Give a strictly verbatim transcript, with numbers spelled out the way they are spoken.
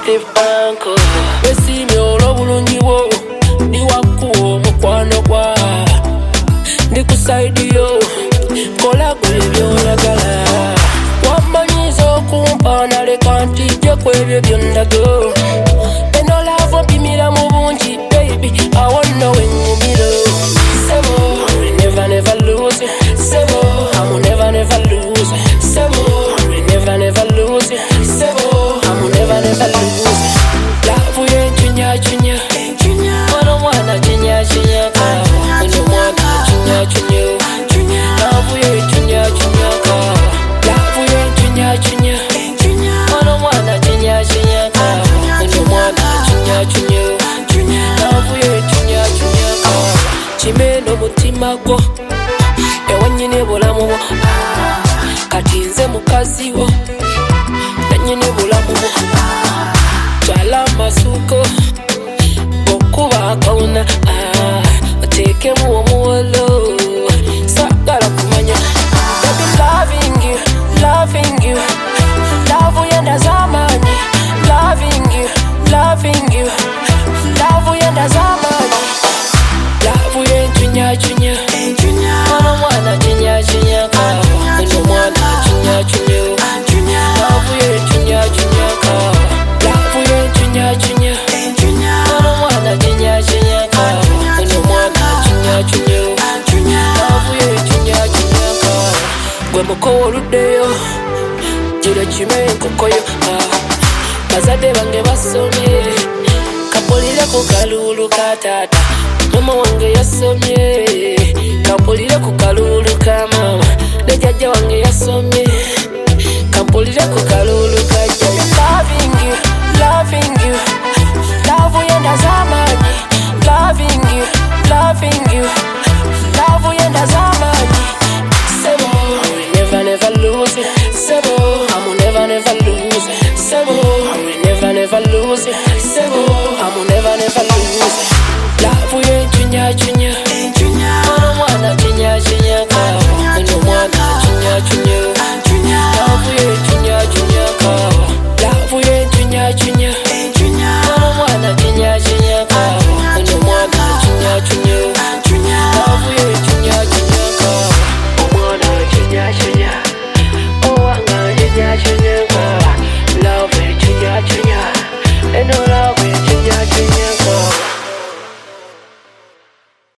Steve Banko Wesimi olobulungi wo Ndi wakuwo mukwano gwa Ndi kusaidi yo Kola gwe byolagala Wamanyiza okumpa naleka ntijje kwebyo byondago Eno lavo mpimira mu bungi baby I wanna know when you middle Sebo I will never never lose it Sebo I will never never lose it Sebo I will never never lose it Sebo I will never never lose it Love ye chunya chunya Mwana mwana chunya chunya Mwana mwana chunya chunya Love ye chunya chunya Love ye chunya chunya Mwana mwana chunya chunya Mwana mwana chunya chunya Love ye chunya chunya Chimeno mutima go Ewanyine bulamu bo Kati nze mukazi wo Nanyine bulamu bo Chala masuko Okuba akauna Otekemu omuwolo Sagala kumanya Baby loving you, loving you Love yenda zamani Loving you, loving you Love yenda zamani Love ye chunya chunya Mwana mwana chunya chunya Mwana mwana chunya chunya Love ye chunya chunya Love ye chunya chunya Mwana mwana chunya chunya Mwana mwana chunya chunya Love ye chunya chunya Gwe muko oludeyo Jire chime nkokoyo Bazade bange basomye Kapulire ku kalulu ka tata Mama wange yasomye Kapulire ku kalulu ka mama Ne jajja wange yasomye Kapulire ku kalulu